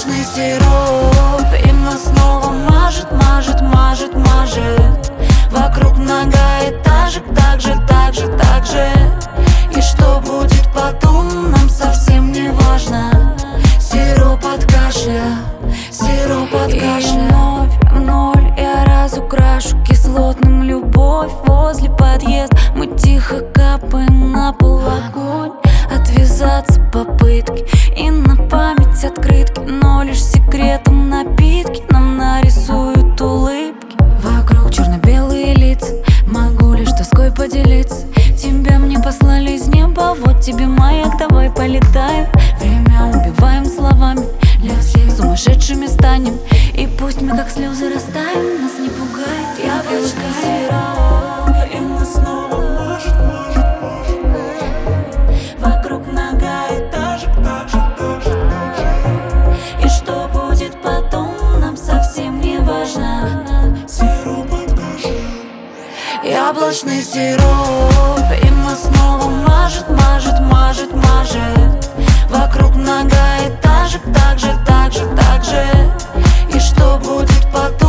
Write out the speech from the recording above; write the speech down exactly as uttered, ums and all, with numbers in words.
Яблочный сироп, и нас снова мажет, мажет, мажет, мажет. Вокруг многоэтажек, так же, так же, так же. И что будет потом, нам совсем не важно. Сироп от кашля, сироп от кашля. И вновь в ноль я разукрашу кислотным любовь. Возле подъезда мы тихо капаем на пол огонь. Отвязаться попытки и на память открытки, но лишь секретом напитки нам нарисуют улыбки. Вокруг черно-белые лица, могу лишь тоской поделиться. Тебя мне послали из неба, вот тебе маяк, давай полетаем. Время убиваем словами, для всех сумасшедшими станем. И пусть мы как слезы растаем, нас не пугает яблочный сироп. И нас снова мажет, мажет, мажет. Вокруг многоэтажек, так же, так же, так же. И что будет потом, нам совсем не важно. Сироп от кашля. Яблочный сироп, и нас снова мажет, мажет, мажет, мажет. Вокруг многоэтажек, так же, так же, так же. И что будет потом?